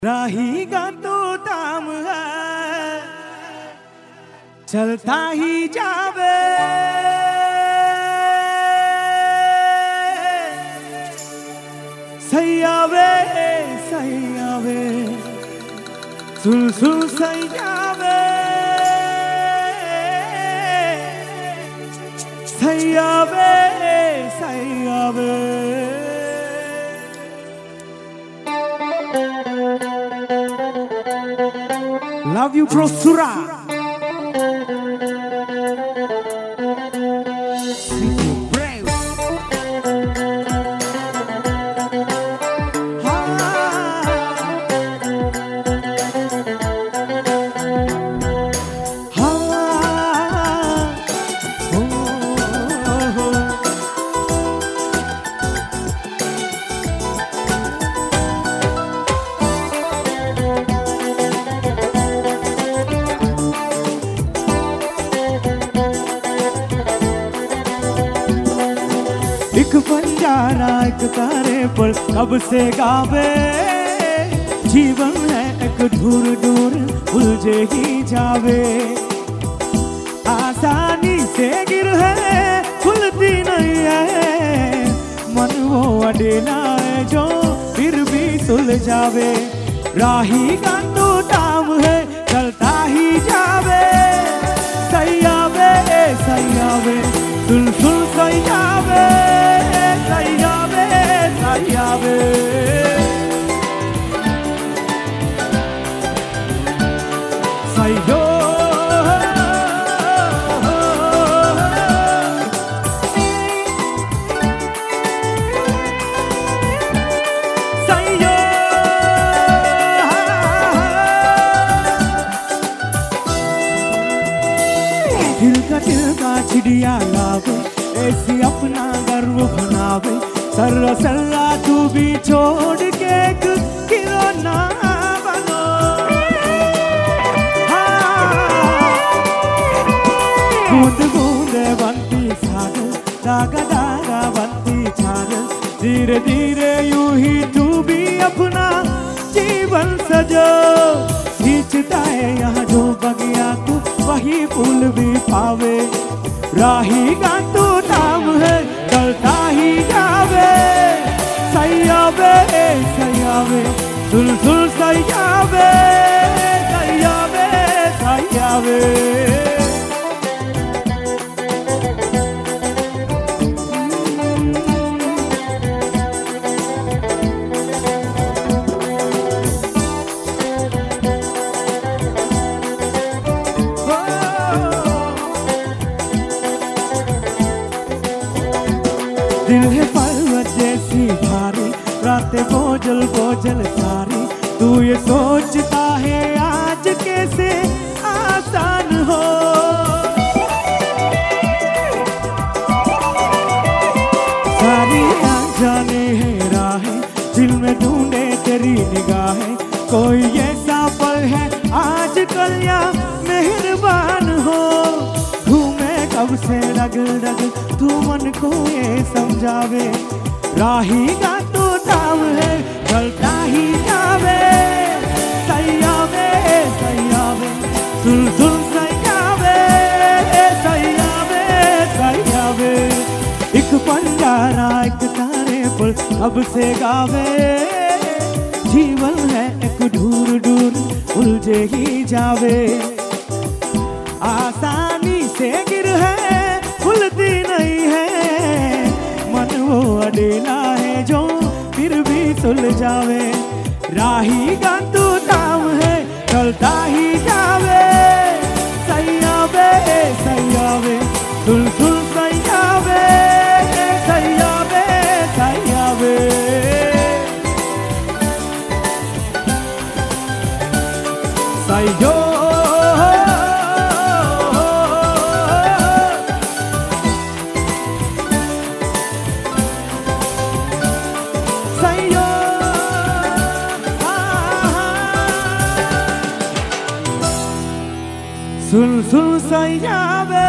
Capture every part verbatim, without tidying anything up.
राही का तो दाम है चलता ही जावे, सही आवे सही आवे सुन सुन सही जावे, सही आवे सही आवे। Love you, bro, Sura. एक बंजारा एक तारे पर कब से गावे, जीवन है एक ढूर ढूर उलझे ही जावे, आसानी से गिर है खुलती नहीं है, मन वो अडेला है जो फिर भी सुलझावे, राही का तो दाम है चलता ही जावे, सही आवे सही आवे सुन सुन सही आवे, सही आवे सही आवे। सही हो सही हो दिल का दिल का चिड़िया लावे, ऐसी अपना गर्व बनावे, सर्रा सर्रा तू भी छोड़ के खिलौना बनो, बूंद बूंद बनती सागर, धागा धागा बनती छागल, धीरे धीरे यूं ही तू भी अपना जीवन सजो, खींचता है यहाँ जो बगिया तू वही फूल भी पावे, राही का तो दाम है चलता ही जावे, सही आवे सही आवे सुन सुन सही आवे, सही आवे सही आवे। दिल है पर्वत जैसी भारी, रातें बोझल बोझल सारी, तू ये सोचता है आज कैसे आसान हो, सारी जाने हैं राहें दिल में ढूंढे तेरी निगाहें, कोई ऐसा पल है आज कल या मेहरबान हो, कब से रग रग तू मन को ये समझावे, राही का तो दाम है चलता ही जावे, सही आवे सही आवे सुन सुन सही आवे, सही आवे सही आवे। एक पंजारा एक तारे पर कब से गावे, जीवन है एक ढूर ढूर उलझे ही जावे, आसानी से गिर है खुलती नहीं है, मन वो अडेला है जो फिर भी सुलझावे, राही का तो दाम है चलता ही जावे, सही आवे सही आवे सुन सुन सही आवे, सही आवे सही आवे। सही हो सुन सुन सही आवे,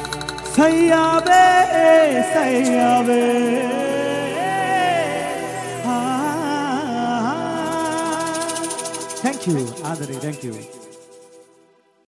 सही आवे सही आवे। थैंक यू आदरे, थैंक यू।